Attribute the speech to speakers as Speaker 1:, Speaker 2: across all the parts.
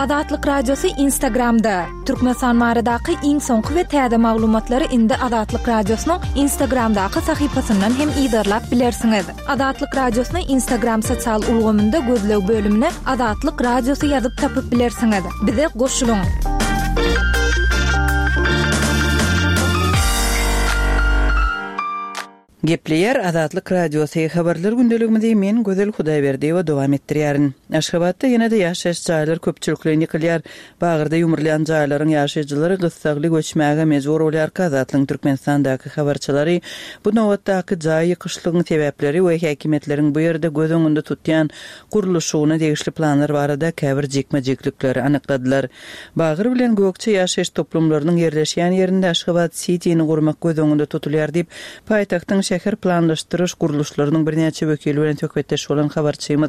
Speaker 1: Azatlyk Radiosu Instagramda. Türkmenistan maradaky iň soňky we täze maglumatlary indi Azatlyk Radiosynyň Instagramdaky sahypasyndan hem ýa-da bilersiňiz. Azatlyk Radiosynyň Instagram sosial ulgamynda gözlew bölümine Azatlyk Radiosu ýazyp tapyp bilersiňiz. Bize goşulyň.
Speaker 2: Gepleyer Azatlyk Radiosu habarlar gündeliginde men Gözel Hudaýberdi we dowam etdirýärin. Aşgabatda ýene-de ýaşaş jaýlar köpçüliklerini ýykylýar. Bagyrda ýumurlayan jaýlaryň ýaşaýjylary gyssaly göçmäge mejbur bolýar. Azatlyk Türkmenistandaky habarçylary bu nowatdaky jaý ýykyşlygyň sebäpleri we häkimetleriň bu ýerde göz öňünde tutýan guruluşyna degişli planlar barada käbir jekme-jeklikleri anykladylar. Bagyr bilen gökçe ýaşaýyş toplumlarynyň ýerleşýän ýerinde Aşgabat Cityni gurmak göz öňünde tutulýar diýip paýtagtyň şäher planlaşdyryş guruluşlarynyň bir näçe wekili bilen tökbetdeş bolan habarçymyz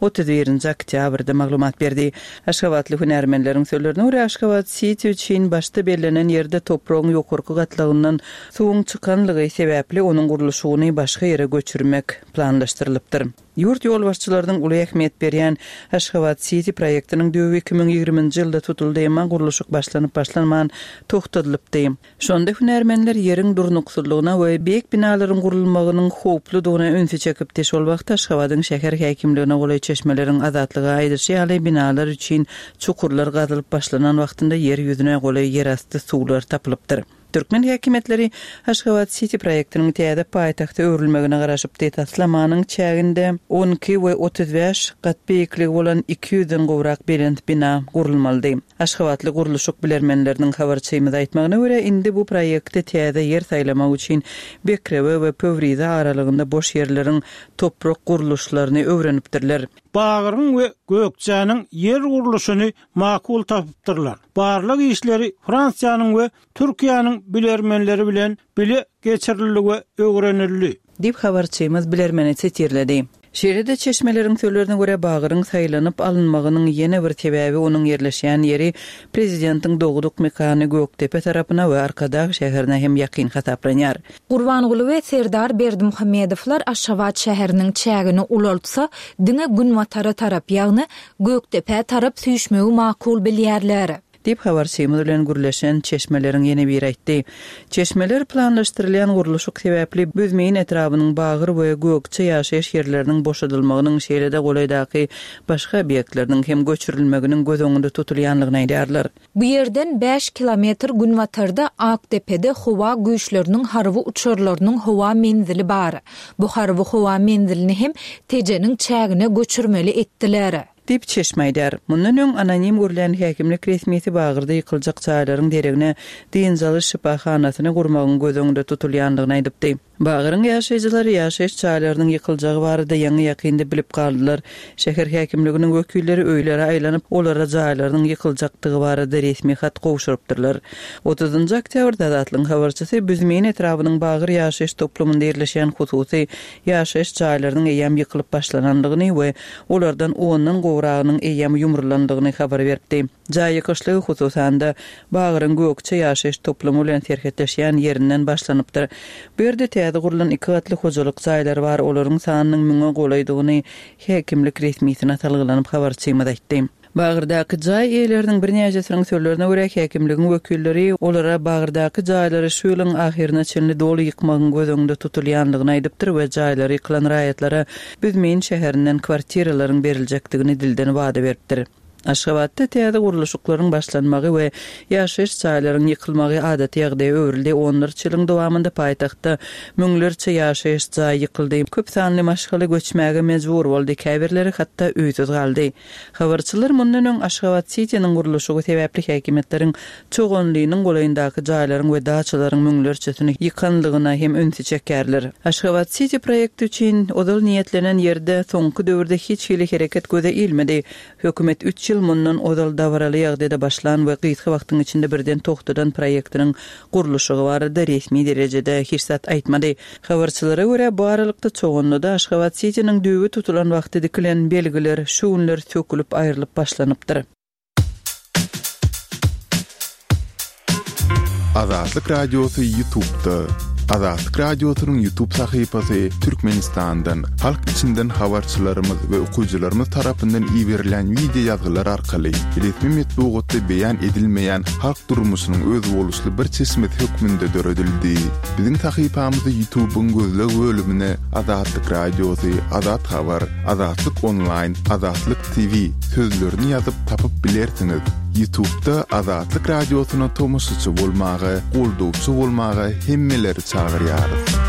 Speaker 2: 31 oktýabrda maglumat berdi. Aşgabatly hünärmenleriň sözlerine görä Aşgabat City üçin başda belirlenen ýerde topragyň ýokurky gatlygyndan suwuň çykanlygy sebäpli onuň guruluşyny başga ýere göçürmek planlaşdyrylypdyr. Yurt yol başçılarının uly ähmiýet berýän Aşgabat City proýektiniň döwü 2020-nji ýylda tutuldy, emma guruluşyk başlanman togtadylypdy. Şonda hünärmenler ýeriň durnuksyzlygyna we beýik binalaryň gurulmagynyň howpludygyna öňse çekip teş bol wagtda Aşgabatyň şäher häkimligine golay çeşmeleriň azatlygy aýdyşy ýaly binalar üçin çukurlar gazylyp başlanan wagtynda ýer ýüzüne golay ýerasty suwlar tapylypdyr. Türkmen häkimetleri Aşgabat City proýektiniň täze paýtagta öwrülmegine garaşyp taslamanyň çäginde 12 we 35 gat beýikligi bolan 200-den gowrak belent bina gurulmaly. Aşgabatly guruluşyk bilermenleriniň habarçymyza aýtmagyna görä indi bu proýektde täze ýer saýlamak üçin Bekrebe we Pövrize aralygynda boş ýerleriň toprak guruluşlaryny öwrenipdirler.
Speaker 3: Bagyryň we Gökçäniň yer guruluşyny makul tapypdyrlar. Barlyk işleri Fransiýanyň we Türkiýanyň bilermenleri bilen bile geçirildi we öwrenildi
Speaker 2: diýip habarçymyz bilermeni çetirledi. Şeýle-de çeşmeleriň sözlerine görä bagyryň saýlanyp alynmagynyň ýene bir sebäbi onuň ýerleşýän ýeri prezidentiň doguduk mekany Göktepe tarapyna we Arkadag şäherine hem ýakyn hasaplanýar.
Speaker 1: Gurbangulu we Serdar Berdimuhammedowlar Aşgabat şäheriniň çägini ulaltsa, diňe Günmatara tarap ýagny Göktepe tarap süýşmegi makul bilýärler.
Speaker 2: Dip habarçymyz bilen gürleşen çeşmeleriň ýene bir aýtdy. Çeşmeler planlaşdyrylýan guruluşyk sebäpli büzmeýin etrabynyň bagyr we gökçe ýaşaýyş ýerleriniň boşadylmagynyň şeýle-de golaydaky başga obýektleriniň hem göçürilmeginiň göz öňünde tutulýanlygyny aýdýarlar.
Speaker 1: Bu ýerden 5 kilometr Günmatarda Aktepe'de howa güýçleriniň harby uçurlarynyň howa menzili bar. Bu harby howa menzilini hem tejeniň çägine göçürmeli etdiler.
Speaker 2: Dip çeşmeýdär. Mundan öň anonim görülen häkimlik resmiýeti bagyrda ýykyljak jaýlaryň deregine diýinjaly şifahanasyny gurmagyň göz öňünde tutulýanlygyny aýdypdy. Bagyryň ýaşaýjylary ýaşaýyş jaýlarynyň ýykyljagy barada ýaňy ýakynda bilip galdylar. Şäher häkimliginiň wekilleri öýlere aýlanyp olara jaýlarynyň ýykyljakdygy barada resmi hat gowşurypdyrlar. 30 oktýabrda Azatlyk habarçysy büzmeýin etrabynyň bagyr ýaşaýyş toplumynda ýerleşýän hususy ýaşaýyş jaýlarynyň eýam ýykylyp başlananlygyny we olardan onyň gowragynyň eýam ýumurlandygyny habar berdi. Jaý ýykyşlygy hususanda bagyryň gökçe ýaşaýyş toplumy bilen terhetleşýän ýerinden başlanypdyr. Bu ýerde täze gurulan 2 gatly hojalyk jaýlar bar, olaryň sanynyň müňe golaýdygyny häkimlik resmiýetine talgylanyp habarçymyz aýtdy. Bagyrdaky jaý eýleriniň bir näçesiniň sözlerine görä häkimligiň wekilleri olara bagyrdaky jaýlary şu ýylyň ahirine çenli doly ýykmagyň göz öňünde tutulýanlygyny aýdypdyr we jaýlary ýykylan raýatlara büzmeýin şäherinden kwartiralaryň beriljakdygyny dilden wada beripdir. Aşgabatda täze guruluşyklaryň başlanmagy we ýaşaýyş jaýlaryň ýykylmagy adaty ýagdaýa öwrüldi. 10 ýylyň dowamında paýtagtda müňlerçe ýaşaýyş jaý ýykyldy. Köp sanly maşgaly göçmäge mejbur boldy. Käbirleri hatda öýsüz galdy. Habarçylar mundan öň Aşgabat Cityniň guruluşygy sebäpli häkimetleriň çoğunlygynyň golaýyndaky jaýlaryň we daçalaryň müňlerçesini ýykanlygyna hem öňse çekerler. Aşgabat City proýekti üçin odal niýetlenen ýerde soňky döwürde hiç hili hereket göze ilmedi. Hökümet 3 ýyl mundan odal dawraly ýagdaýda başlan we gysga wagtyň içinde birden togtadan proýektiniň guruluşygy barada resmi derejede hiç zat aýtmady. Habarçylara görä bu aralykda çoğunlukda Aşgabat Cityniň düýbi tutulan wagty dikilen belgiler, şuunlar sökülüp aýrylyp başlanypdyr.
Speaker 4: Azatlyk Radiosu YouTube'da Azatlyk Radiosynyň YouTube sahypasy Türkmenistandan, halk içinden habarçylarymyz we okuyjylarymyz tarapyndan ýiberilen video ýazgylar arkaly resmi metbuatda beýan edilmeýän halk durmuşynyň öz boluşly bir çeşmet hökmünde döredildi. Biziň sahypamyzda YouTube'un gözleg bölümine Azatlyk Radiosy, Azat Habar, Azatlyk Online, Azatlyk TV sözlerini ýazyp tapyp bilersiňiz. YouTube'da Azatlyk Radiosyna tomoşçy bolmagy, goldowçy bolmagy hemmeleri çağırýar.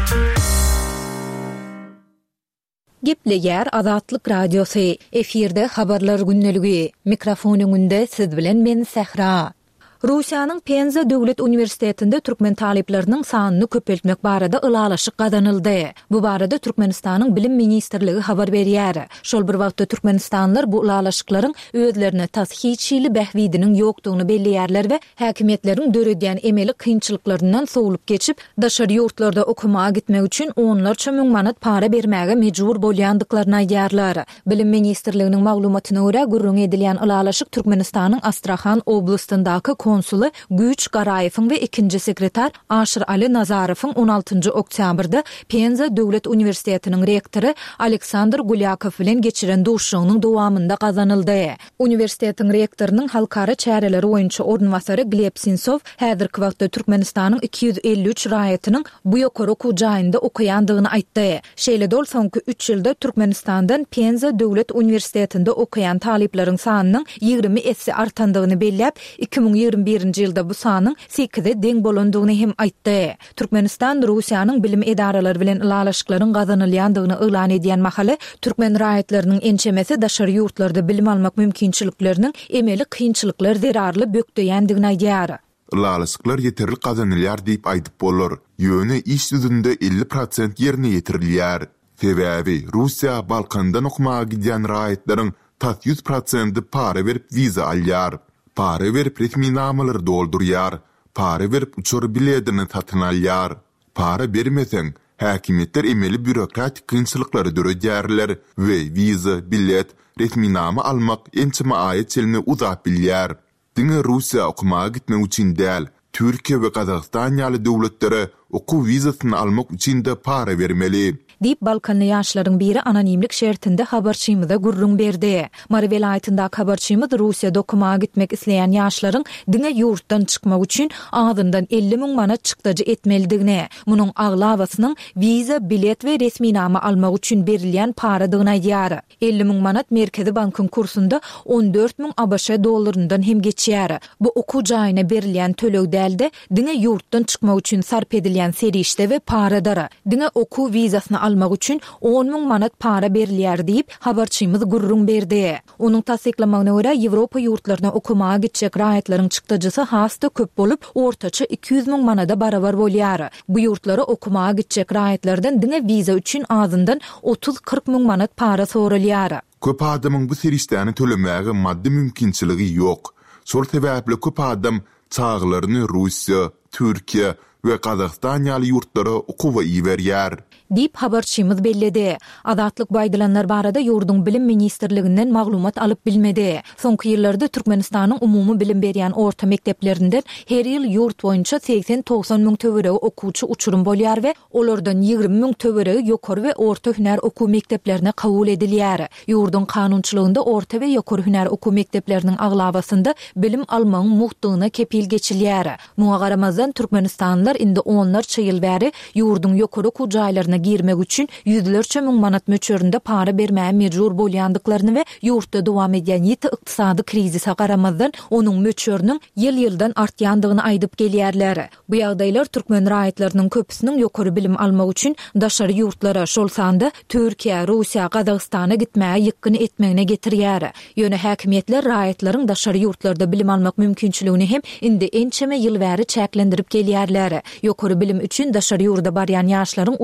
Speaker 1: Gepleýär Azatlyk Radiosy. Efirde habarlar günneligi. Mikrofonuňda siz bilen men Sehra. Rusiýanyň Penza Döwlet Uniwersitetinde türkmen talipleriniň sanyny köpeltmek barada ılalaşyk gazanyldy. Bu barada Türkmenistanyň Bilim Ministrligi habar berýär. Şol bir wagtda Türkmenistanlylar bu ılalaşyklaryň özlerine tas hiçili bähwidiniň ýokdugyny belliýärler we häkimetleriň döredýän emeli kynçylyklaryndan sowulup geçip daşary ýurtlarda okumaga gitmek üçin onlarça müň manat para bermäge mejbur bolýandyklaryny aýdýarlar. Bilim Ministrliginiň maglumatyna görä gurrun edilýän ılalaşyk Türkmenistanyň Astrahan oblastyndaky konsulu Güç Garayewiň we ikinji sekretar Aşyr Ali Nazarowyň 16-njy oktýabrda Penza Döwlet Uniwersitetiniň rektory Aleksandr Gulyakow bilen geçiren duşugynyň dowamynda gazanyldy. Uniwersitetiň rektorynyň halkara çäreleri boýunça ornwasary Gleb Sintsov häzirki wagtda Türkmenistanyň 253 raýatynyň bu ýokary okuw jaýynda okuýandygyny aýtdy. Şeýle-dol soňky 3 ýylda Türkmenistandan Penza Döwlet Uniwersitetinde okuyan talipleriň sanynyň 20 esse artandygyny belläp 2021-nji ýylda bu sanyň 8-e deň bolandygyny hem aýtdy. Türkmenistan Rusiýanyň bilim edaralary bilen ılalaşyklaryň gazanylýandygyny elan edýän mahaly türkmen raýatlarynyň ençemesi daşary ýurtlarda bilim almak mümkinçilikleriniň emeli kynçylyklar zerarly bökdeýändigini aýdýar.
Speaker 4: Ilalaşyklar ýeterli gazanylýar diýip aýdyp bolar. Ýöne iş düzünde 50% ýerine ýetirilýär. Sebäbi Rusiýa Balkandan okumaga gidýän raýatlaryň tas 100% para berip wiza alýar. Para verip resmi namalar doldurýar, para verip uçur biletini satyn alýar. Para bermeseň, häkimetler emeli bürokratik kynçylyklary döredýärler we wiza, bilet, resmi nama almak ençime aýet çelini uzap bilýär. Diňe Rusiýa okumaga gitmek üçin däl, Türkiýe we Gazagystan ýaly döwletlere okuw wizasyny almak üçin de para bermeli.
Speaker 1: Dip Balkanly ýaşlaryň biri anonimlik şertinde habarçymyza gurrun berdi. Mary welaýatynda habarçymyz Rusiýada okumaga gitmek isleýän ýaşlaryň diňe ýurtdan çykmak üçin azyndan 50 000 manat çykdyjy etmelidigini, munyň aglawasynyň wiza, bilet we resmi nama almak üçin berilýän paradygyny aýdýar. 50 000 manat Merkezi bankyň kursunda 14 000 ABŞ dollaryndan hem geçýär. Bu okuw jaýyna berilýän tölew dälde diňe ýurtdan çykmak üçin sarp edilýän serişde we paradara. Diňe okuw wizasyny almak üçin 10 000 manat para berilýär diýip habarçymyz gurrun berdi. Onuň tasdiklamagyna görä Ýewropa ýurtlaryna okumaga gitjek raýatlaryň çykdyjysy hasda köp bolup ortaça 200 000 manada barabar bolýar. Bu ýurtlara okumaga gitjek raýatlardan diňe wiza üçin azyndan 30-40 000 manat para sorulýar.
Speaker 4: Köp adamyň bu serişdäni tölemäge maddi mümkinçiligi ýok. Şol sebäple köp adam çağlaryny Russiýa, Türkiýe we Gazagstan ýaly ýurtlara okuwa iýerýär.
Speaker 1: Dip habarçymyz belledi. Azatlyk baýdalanlar barada ýurdun bilim ministrliginden maglumat alyp bilmedi. Soňky ýyllarda Türkmenistanyň umumy bilim berýän orta mekdeplerinden her ýyl ýurt boýunça 80-90 000 töweregi okuwçy uçurum bolýar we olardan 20 000 töweregi ýokary we orta hüner okuw mekdeplerine kabul edilýär. Ýurdun kanunçylygynda orta we ýokary hüner okuw mekdepleriniň aglawasynda bilim almagyň muhtygyna kepil geçilýär. Muňa garamazdan Türkmenistanlylar indi onlarça ýyl bäri ýurdun ýokary okuw jaýlaryna girmek üçin yüzlerçe müň manat möçöründe para bermäge mejbur bolýandyklaryny we ýurtda dowam edýän ýeti ykdysady krizise garamazdan onuň möçörüniň ýyl-ýyldan artýandygyny aýdyp gelýärler. Bu ýagdaýlar türkmen raýatlarynyň köpüsiniň ýokary bilim almak üçin daşary ýurtlara, şol sanda Türkiýe, Rusiýa, Gazagystana gitmäge ýykyn etmegine getirýär. Ýöne häkimetler raýatlaryň daşary ýurtlarda bilim almak mümkinçiligini hem indi ençeme ýyl bäri çäklendirip gelýärler. Ýokary bilim üçin daşary ýurda barýan ýaşlaryň uçara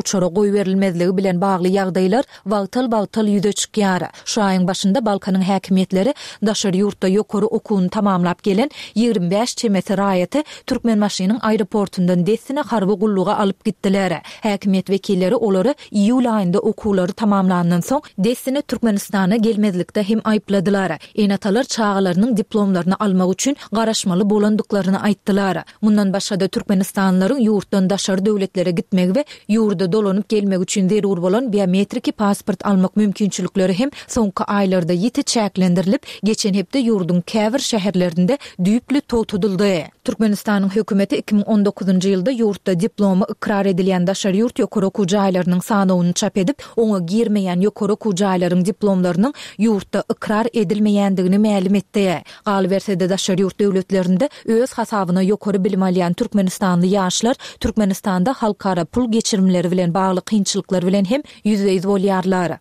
Speaker 1: goý berilmezligi bilen bagly ýagdaýlar wagtal ýüze çykýar. Şu aýyň başynda Balkanyň häkimetleri daşary ýurtda ýokary okuwyny tamamlap gelen 25 çemeti raýaty Türkmenmaşynyň aeroportundan desine harby gulluga alyp gitdiler. Häkimet wekilleri olary iýul aýynda okuwlary tamamlandan soň desine Türkmenistana gelmezlikde hem aýpladylar. Enatalar çağalarynyň diplomlaryny almak üçin garaşmaly bolandyklaryny aýtdylar. Mundan başga da Türkmenistanlylaryň ýurtdan daşary döwletlere gitmegi we ýurda dolanyp gelmek üçin zerur bolan biometrik pasport almak mümkinçilikleri hem soňky aýlarda ýiti çäklendirilip, geçen hepde ýurdun käbir şäherlerinde düýpli totudyldy. Türkmenistanyň hökümeti 2019-njy ýylda ýurtda diplomy ikrar edilýän daşary ýurt ýokary okuw jaýlarynyň sanawyny çap edip, oňa girmeýän ýokary okuw jaýlarynyň diplomlarynyň ýurtda ikrar edilmeýändigini ma'lum etdi. Galbersede daşary ýurt döwletlerinde öz hasabyna ýokary bilim alýan Türkmenistanly ýaşlar Türkmenistanda halkara pul geçirimleri bilen bagly kynçylyklar bilen hem ýüzüýiz bolýarlar.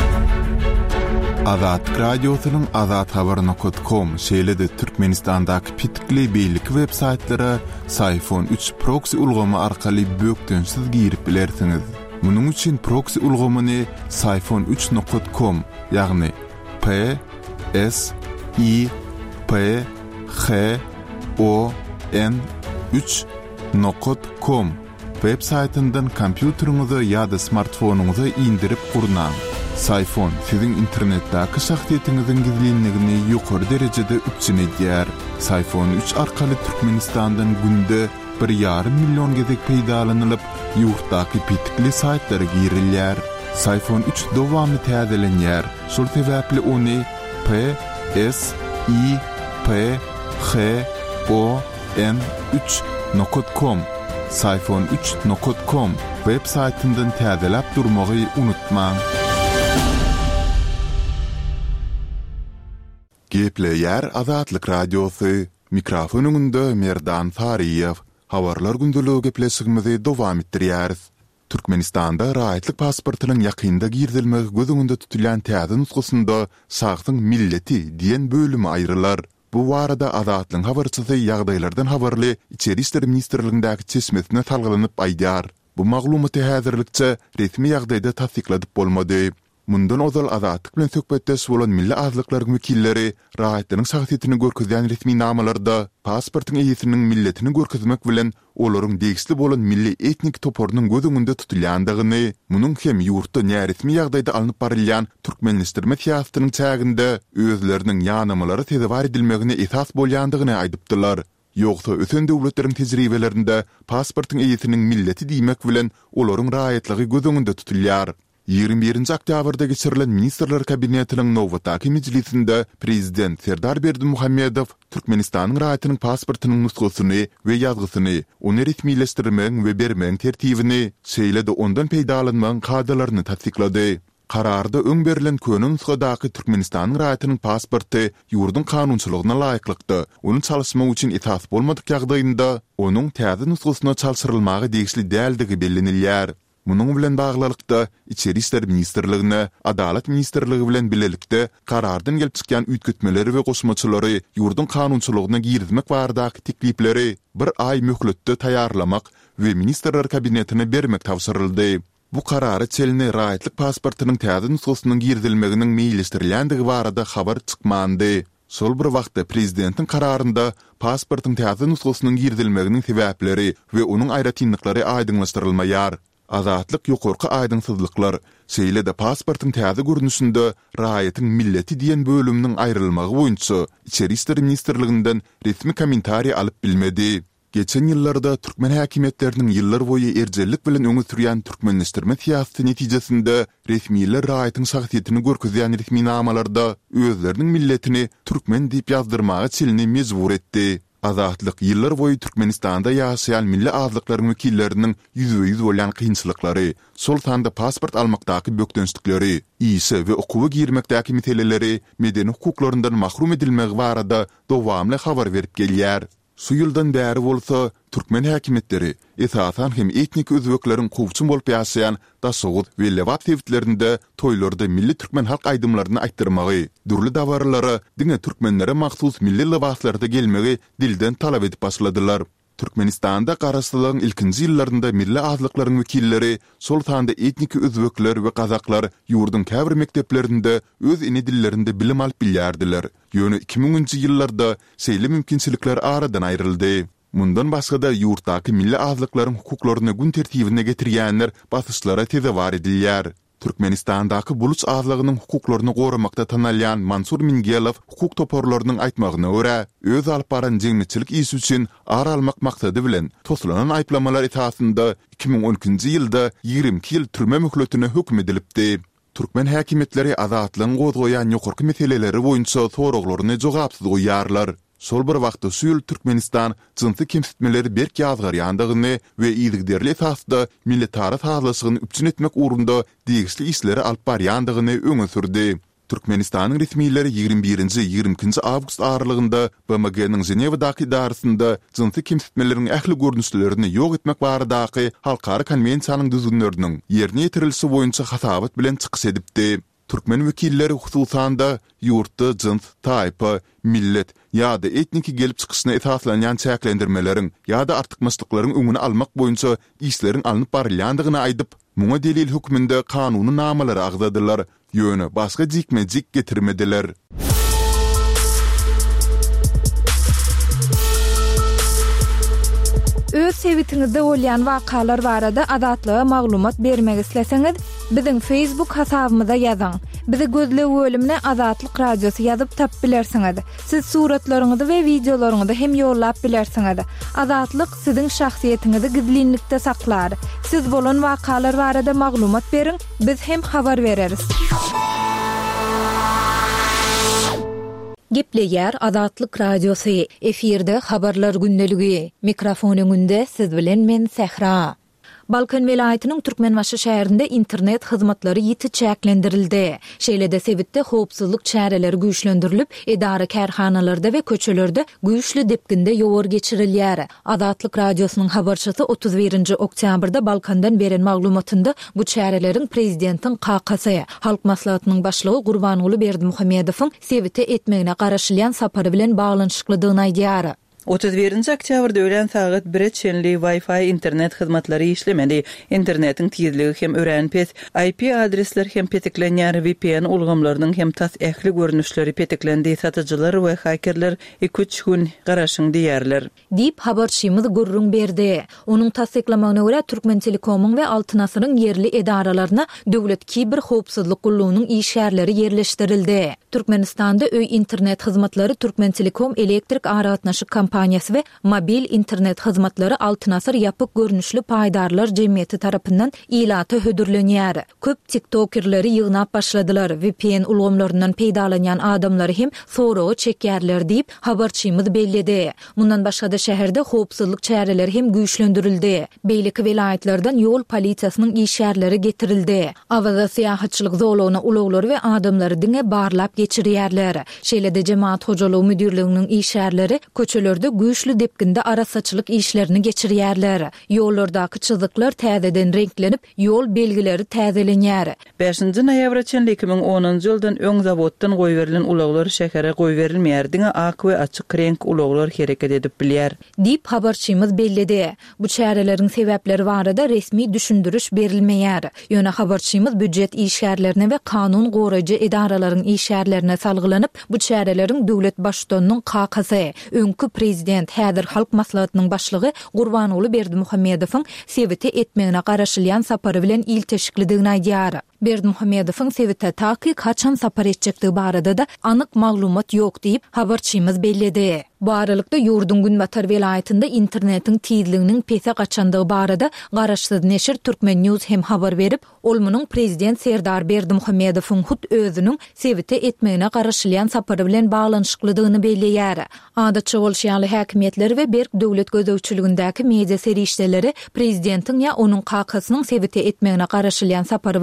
Speaker 4: Azat Radyosu'nun azathaber.com şeýlede Türkmenistandaky pitikli beýlik websaytlara Sayfon 3 proxy ulgamy arkaly bökdönsiz girip bilersiňiz. Munuň üçin proxy ulgamyny sayfon3.com ýagny PSYPHON3.com websaytyndan kompýuteriňize ýa-da smartfonuňyza indirip gurnaň. Sayfon sizin internetdäki şahsiýetiňiziň gizlinligini ýokary derejede üçin edýär. Sayfon 3 arkaly Türkmenistandan günde 1,5 milyon gezek peýdalanylyp, ýurtdaky pitikli saytlara girilýär. Sayfon 3 dowamly täzelenýär. Şol sebäpli ony PSYPHON3.com sayfon3.com websaytyndan täzelep durmagy unutmaň. Gepleýär Azatlyk Radiosu. Mikrofonunda Merdan Fariýew. Habarlar gündüligi gepleşigimizi dowam etdirýäris. Türkmenistanda raýatlyk pasportynyň ýakynda girdilmegi gözüňde tutulýan täze nusgasynda şahsyň milleti diýen bölümi aýrylar. Bu warada Azatlyň habarçysy ýagdaýlardan habarly İçeri işler ministrligindäki çeşmesine talgylanyp aýdýar. Bu maglumaty häzirlikçe resmi ýagdaýda tasdikladyp bolmady. Mundan ozal Azatlyk bilen söhbetdeş bolan milli azlyklaryň wekilleri raýatynyň şahsiýetini görkezýän resmi namalarda pasportyň eýisiniň milletini görkezmek bilen olaryň degisli bolan milli etnik toporunyň gözüňde tutulýandygyny, munyň hem ýurtda näresmi ýagdaýda alınıp barylýan türkmenleşdirme siýasatynyň çäginde özleriniň ýanymalary tezewar edilmegine esas bolýandygyny aýdypdylar. Ýogsa ösen döwletleriň tejribelerinde pasportyň eýisiniň milleti diýmek bilen olaryň raýatlygy gözüňde tutulýar. 21 oktýabrda geçirilen Ministrler Kabinetiniň Nowataki mejlisinde Prezident Serdar Berdimuhammedow Türkmenistanyň raýatynyň pasportynyň nusgasyny we ýazgysyny, ony resmileşdirmeň we bermeň tertibini, şeýle-de ondan peýdalanmaň kadrlaryny tasdiklady. Kararda öň berilen könen nusgadaky Türkmenistanyň raýatynyň pasporty ýurdun kanunçylygyna laýyklykdy. Onu çalışmak üçin esas bolmadyk ýagdaýynda onuň täze nusgasyna çalşyrylmagy degişli däldigi bellenilýär. Munyň bilen baglykda İçeri işler ministrligine, Adalet ministrligi bilen bilelikde karardan gelip çykýan üýtgetmeleri we goşmaçylary ýurdun kanunçylygyna girmek baradaky teklipleri bir ay möhletde taýýarlamak we ministrler kabinetine bermek tawsyryldy. Bu karary çelini raýatlyk pasportynyň täze nusgasynyň girdilmeginiň meýilleşdirilýändigi barada habar çykmandy. Sol bir wagtda prezidentiň kararynda pasportyň täze nusgasynyň girdilmeginiň sebäpleri we onuň aýratynlyklary aýdynlaşdyrylmaýar. Azatlyk ýokarky aýdynsyzlyklar, şeýle-de pasportyň täze görnüşinde raýatyň milleti diýen bölümniň aýrylmagy boýunça İçeri işler ministrliginden resmi kommentari alyp bilmedi. Geçen ýyllarda türkmen häkimetleriniň ýyllar boýy erjellik bilen öňe sürýän türkmenleşdirme siýasaty netijesinde resmiler raýatyň şahsiýetini görkezýän resmi namalarda özleriniň milletini türkmen diýip ýazdyrmagy çelini mejbur etdi. Azatlyk ýyllar boýy Türkmenistanda ýaşaýan milli azlyklaryň wekilleriniň ýüzüýüz bolan kynçylyklary, sol sanda pasport almakdaky bökdönçlikleri, ýyşy we okuwy girmekdäki meseleleri, medeni hukuklorundan mahrum edilmegi barada dowamly habar berip gelýär. Şu ýyldan bäri bolsa türkmen häkimetleri esasan hem etnik özbekleriň gowçun bolup ýaşaýan Daşoğut we Lewat sewitlerinde toýlarda milli türkmen halk aýdymlaryny aýtdyrmagy, durly dawarlary diňe türkmenlere mahsus milli libaslarda gelmegi dilden talap edip başladylar. Türkmenistanda garaşdyrlygyň ilkinji ýyllarynda milli azlyklaryň wekilleri, şol sanda etnik özbekler we gazaklar ýurdun käbir mekdeplerinde öz ine dillerinde bilim alyp bilýärdiler. Ýöne 2000-nji ýyllarda şeýle mümkinçilikler aradan aýryldy. Mundan başga da ýurtdaky milli azlyklaryň hukuklaryny gün tertibine getirýänler basışlara tezewar edilýär. Türkmenistandaky buluç azlygynyň hukuklaryny goramakda tanalýan Mansur Mingelow hukuk toporlarynyň aýtmagyna görä, öz alyp baran jeňmeçilik işi üçin ara almak maksady bilen tosulanan aýplamalar esasynda 2012-nji ýylda 22 ýyl türme möhletine hükm edilipdi. Türkmen häkimetleri azatlygyň gozgoýan ýokarky meseleleri boýunça soraklaryny jogapsyz goýýarlar. Sol bir wagtda Süýül Türkmenistan jynsy kemsitmeleri berk ýazgarýandygyny we ýygyderli esasda milletary hazırlygyny üpçün etmek uğrunda diýişli işleri alyp barýandygyny öňe sürdi. Türkmenistanyň resmiýetleri 21-22 awgust aralygynda BMG-niň Ženewadaky idarasynda jynsy kemsitmeleriň ähli görnüşlerini ýok etmek baradaky halkary konwensiýanyň düzgünleriniň ýerine ýetirilişi boýunça hasabat bilen çykyş edipdi. Türkmen wekilleri hususanda ýurtda jins, taýpa, millet ýa-da etniki gelip çykyşyna esaslanýan çäklendirmeleriň ýa-da artykmaçlyklaryň öňüni almak boýunça işleriň alınıp barylýandygyny aýdyp, muňa delil hukmynda kanuny namalary agzadylar, ýöne başga jikmejik getirmediler.
Speaker 1: Öz sewitingizde bolýan wakalar barada adatlyga maglumat bermek isleseňiz, biziň Facebook hasabymyza ýazyň. Bizi gözle bölümine Azatlyk Radiosu ýazyp tap bilersiňiz. Siz suratlaryňyzy we videolaryňyzy hem ýollap bilersiňiz. Azatlyk siziň şahsiýetiňizi gizlinlikde saklar. Siz bolan wakalar barada maglumat beriň, biz hem habar bereriz. Gepleýär Azatlyk Radiosu, efirde habarlar günneligi. Mikrofonyňynda siz bilen men Sehra. Balkan welaýatynyň Türkmenbaşy şäherinde internet hyzmatlary ýiti çäklendirildi. Şeýlede sebitde howpsuzlyk çäreleri güýçlendirilip, edara kärhanalarda we köçelerde güýçli depkinde ýowar geçirilýär. Azatlyk Radiosynyň habarçysy 31-nji oktýabrda Balkandan beren maglumatynda bu çäreleriň prezidentiň kakasy, halk maslahatynyň başlygy Gurbanuly Berdimuhammedowyň sebite etmegine garaşylýan sapary bilen baglanyşyklydygyny aýdýar.
Speaker 2: 31-nji oktýabrda ölen sagat 1 çenli Wi-Fi internet hyzmatlary işlemedi. Internetiň tezligi hem örenpes, IP adresler hem petiklenýär, VPN ulgamlarynyň hem tas ähli görnüşleri petiklendi. Satyjylar we hakerler 2-3 gün garaşyň diýerler.
Speaker 1: Dip habarçymyz gurrun berdi. Onuň tasdiklamagyna görä Türkmen Telekomyň we Altyn asyryň yerli edaralaryna döwlet kiber howpsuzlyk gullugynyň işgärleri yerleşdirildi. Türkmenistanda öý internet hyzmatlary Türkmen Telekom elektrik aratnaşyk kompaniyasy we mobil internet hyzmatlary Altyn asır ýapyk görnüşli paýdarlar jemgyýeti tarapyndan ilata hödürlenýär. Köp TikTokerleri ýygnap başladylar. VPN ulgamlaryndan peýdalanýan adamlary hem soragy çekýärler diýip habarçymyz bellidi. Mundan başga da şäherde howpsuzlyk çäreleri hem güýçlendirildi. Beýleki welaýatlardan ýol polisiýasynyň işgärleri getirildi. Awaza syýahatçylyk zolagyna ulaglar we adamlary diňe barlap geçirýärler. Şeýlede jemaat hojalygy müdürliginiň işgärleri köçelerde güýçli depkinde arasaçylyk işlerini geçirýärler. Ýollardaky çyzyklar täzeden renklenip, ýol belgileri täzelenýär.
Speaker 2: 5-nji noýabr 2010-njy ýyldan öň zawoddan goýberilen ulaglar şähere goýberilmeýär diňe ak we açyk renk ulaglar hereket edip bilýär.
Speaker 1: Dip habarçymyz bellidi. Bu çäreleriň sebäpleri barada resmi düşündürüş berilmeýär. Ýöne habarçymyz büdjet işgärlerine we kanun goraýjy edaralaryň işgärlerine salgylanyp, bu çäreleriň döwlet başçysynyň kakasy, öňkü prezident häzir halk maslahatynyň başlygy Gurbanuly Berdimuhammedowyň sebite etmegine garaşylýan sapary bilen il teşiklidigini aýdýar. Berdimuhammedowyň sebite taky kaçan sapar etjekdigi barada da anyk maglumat ýok diýip habarçymyz bellidi. Bu aralykda ýurdun Günbatar welaýatynda internetiň tezliginiň pese gaçandygy barada garaşsyz neşir Türkmen News hem habar berip, olmunyň prezident Serdar Berdimuhammedowyň hut özüniň sebite etmegine garaşylýan sapary bilen baglanyşyklydygyny belleýär. Adatça bolşýaly häkimetleri we berk döwlet gözegçiligindäki media serişdeleri prezidentiň ýa onuň kakasynyň sebite etmegine garaşylýan sapary barada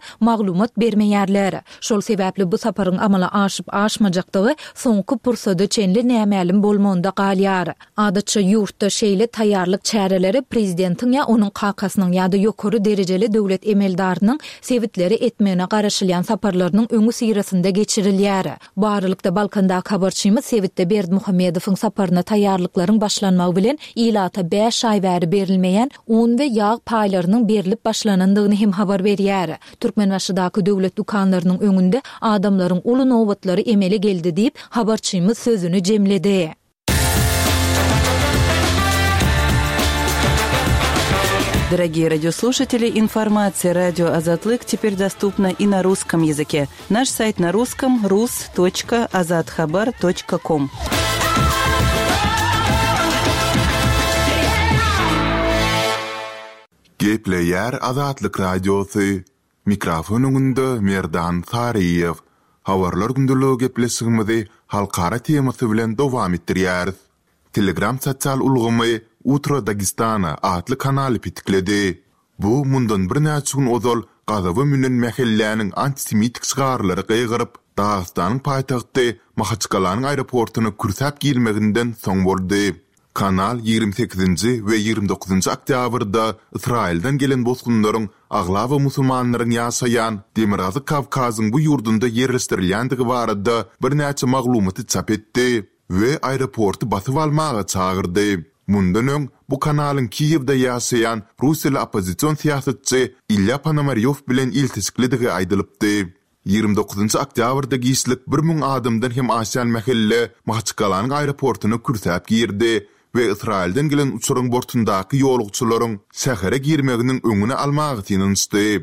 Speaker 1: maglumat bermeýärler. Şol sebäpli bu saparyň amala aşyp aşmajakdygy soňky pursada çenli nämälim bolmanda galýar. Adatça ýurtda şeýle taýýarlyk çäreleri prezidentiň ýa onuň kakasynyň ýa-da ýokary derejeli döwlet emeldarynyň sebitleri etmegine garaşylýan saparlarynyň öňü sirasynda geçirilýär. Barlykda Balkandaky habarçymyz Sebitde Berdimuhammedowyň saparyna taýýarlyklaryň başlanmagy bilen ilata 5 ay bäri berilmeýän un we ýağ paýlarynyň berilip başlanandygyny hem habar berýär. Türkmenbaşydaky döwlet dukanlarynyň öňünde adamlaryň uly nowatlary emele geldi diýip habarçymyz sözüni jemledi.
Speaker 2: Дорогие радиослушатели, информация «Радио Азатлык» теперь доступна и на русском языке. Наш сайт на русском – rus.azadkhabar.com.
Speaker 4: Gepleyer Azatlyk Radiosu. Mikrofonunda Merdan Sariyev. Habarlar gündürlüğü gepleşigimizi halkara temasy bilen dowam etdirýäris. Telegram sotsial ulgamy Utro Dagestana adly kanaly pitikledi. Bu mundan bir näçe gün ozal Gazawy münen mähelläniň antisemitik çygarlary gaýgyryp, Dagestanyň paýtagty Mahaçkalalyň aeroportuny kürsäp girmeginden soň boldy. Kanal 28-nji we 29-njy oktýabrda Israilden gelen bozgunlaryň aglawa musulmanlaryň ýaşaýan Demirazy Kavkazyň bu ýurdunda yerleşdirilýändigi barada bir näçe maglumaty çap etdi we aeroportu basyp almaga çagyrdy. Mundan öň bu kanalyň Kiýewde ýaşaýan Russiýaly opozisiýon siýasatçy Ilya Ponomaryow bilen iltisikledigi aýdylypdy. 29-njy oktýabrda giýişlik 1000 adamdan hem aşan mähelle Mahaçkalalyň aeroportuny kürsäp girdi we Israilden gelen uçuryň bortundaky ýolugçylaryň şähere girmeginiň öňüne almagy tinýişdi.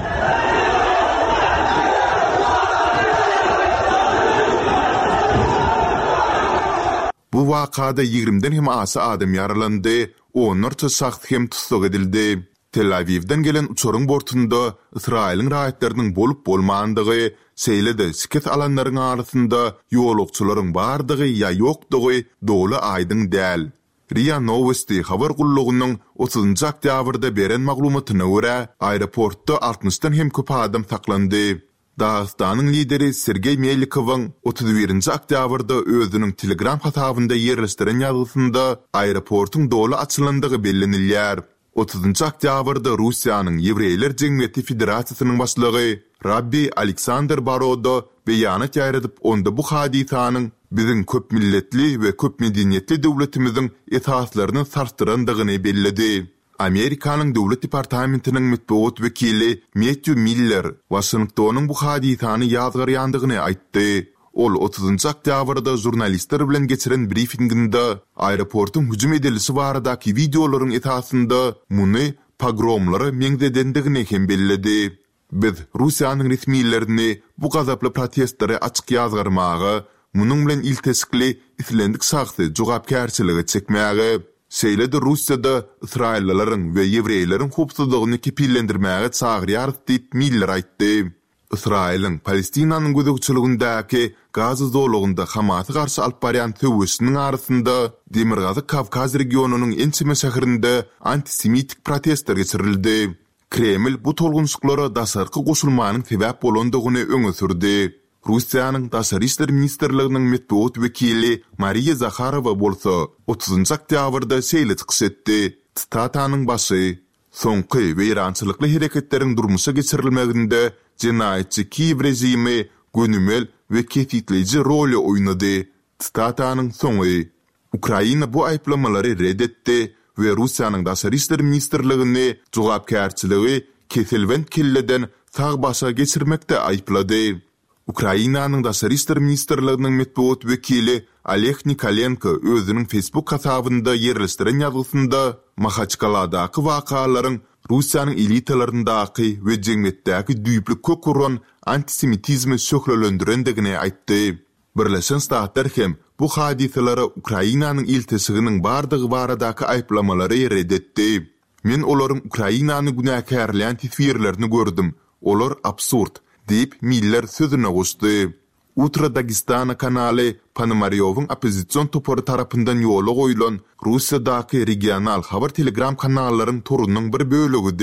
Speaker 4: Bu wakada 20-den hem asy adam yaralandy, onlarça şahs hem tutsak edildi. Tel Aviv'den gelen uçuryň bortunda Israil'in raýatlarynyň bolup bolmandygy, seýlede siket alanlaryň arasynda ýolugçylaryň bardygy ýa ýokdugy doly aýdyň däl. RIA Novosti habar gullugynyň 30-njy oktýabrda beren maglumatyna görä, aeroportda 60-dan hem köp adam saklandy. Dagestanyň lideri Sergey Melikowyň 31-nji oktýabrda özüniň Telegram hasabynda ýerleşdiren ýazgysynda aeroportuň doly açylandygy bellenilýär. 30-njy oktýabrda Russiýanyň Ýewreýler Jemgyýeti Federasiýasynyň başlygy Rabbi Aleksandr Barodo beýanat ýaýradyp onda bu hadisanyň biziň köp milletli we köp medeniýetli döwletimiziň esaslaryny sarstırandygyny belledi. Amerikanyň döwlet departamentiniň matbuat wekili Matthew Miller Washingtonyň bu hadisany ýazgarýandygyny aýtdy. Ol 30-njy oktýabrda jurnalistler bilen geçiren briefinginde aeroportun hüjüm edilisi baradaky videolaryň esasynda muny pogromlary meňzedendigini hem belledi. Biz Russiýanyň resmiýetlerini bu gazaply protestlere açyk ýazgarmagy, munyň bilen iltesikli islendik şahsy jogapkärçiligi çekmäge, seýlede Russiýada Israillilerin we Ýewreýlerin hupsuzlygyny kepillendirmäge çagyrýar diýip Miller aýtdy. Israil'in Palestinanyň gözegçiligindäki Gaza zolugynda Hamas'a garşy alyp barýan töwüşiniň arasynda Demirgazy Kavkaz regionunyň ençime şäherinde antisemitik protestler geçirildi. Kreml bu tolgunçyklara dasarky goşulmanyň sebäp bolandygyny öňe sürdi. Russiýanyň Daşary işler ministrliginiň matbuat wekili Mariya Zakharova bolsa 30-njy oktýabrda şeýle çykyş etdi. Statanyň başy soňky weýrançylykly hereketleriň durmuşa geçirilmeginde cinayetçi Kiýew rejimi gönümel ve ketitleyici rolü oýnady. Statanyň soňy Ukraina bu aýplamalary reddetti ve Russiýanyň Daşary işler ministrligini jogapkärçiligi kesilwen killeden sag başa geçirmekde aýplady. Ukrainanyň Daşary işler ministrliginiň matbuat wekili Oleg Nikolenko özüniň Facebook hasabynda ýerleşdiren ýazgysynda Mahaçkaladaky wakalaryň Russiýanyň elitalaryndaky we jemgyýetdäki düýpli kökuran antisemitizmi söhrelendirendigini aýtdy. Birleşen Ştatlar hem bu hadiselere Ukrainanyň iltisiginiň bardygy baradaky aýplamalary reddetdi. Men olaryň Ukrainany günäkärleýän tiswirlerini gördüm. Olar absurd diýip Miller sözüne goşdy. Utro Dagestana kanaly Ponomaryowyň opozisiýon topary tarapyndan ýola goýulan Russiýadaky regional habar telegram kanallaryň torunyň bir bölegi.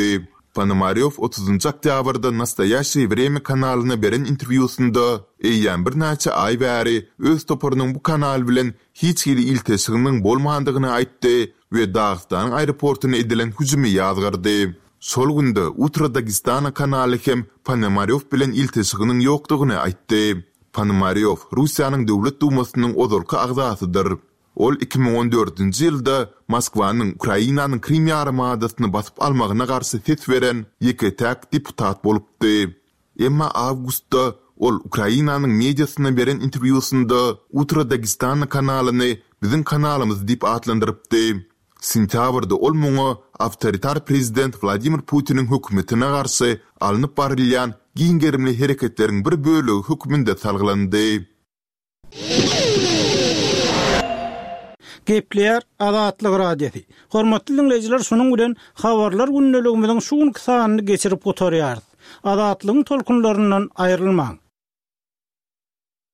Speaker 4: Ponomaryov 30 oktyabrda Nastoyaşy Vremya kanalyna beren interwýusunda eýýän bir näçe ay bäri öz toparynyň bu kanal bilen hiç hili ilteşiginiň bolmagandygyny aýtdy we Dağıstanyň aeroportuny edilen hüjümi ýazgardy. Şol günde Ultra Dagestana kanaly hem Ponomaryov bilen ilteşiginiň ýokdugyny aýtdy. Ponomaryov Russiýanyň döwlet dumasynyň ozalky agzasydyr. Ol 2014-nji ýylda Moskwanyň Ukrainanyň Krim ýarymadasyny basyp almagyna garşy ses beren ýeketäk deputat bolupdy. Emma awgustda ol Ukrainanyň mediasyna beren interwýusunda Ultra Dagestana kanalyny bizim kanalymyz diýip atlandyrypdy. Sentýabrda ol muňa awtoritar prezident Vladimir Putiniň hökümetine garşy alınıp barylýan giňgerimli hereketleriň bir bölegi höküminde salgylandy.
Speaker 3: Gepler Azatlyk radiosi. Hormatly dinleyijiler, şonuň bilen habarlar günneligimiziň şu günkü sanyny geçirip oturýarys. Azatlygyň tolkunlaryndan aýrylmaň.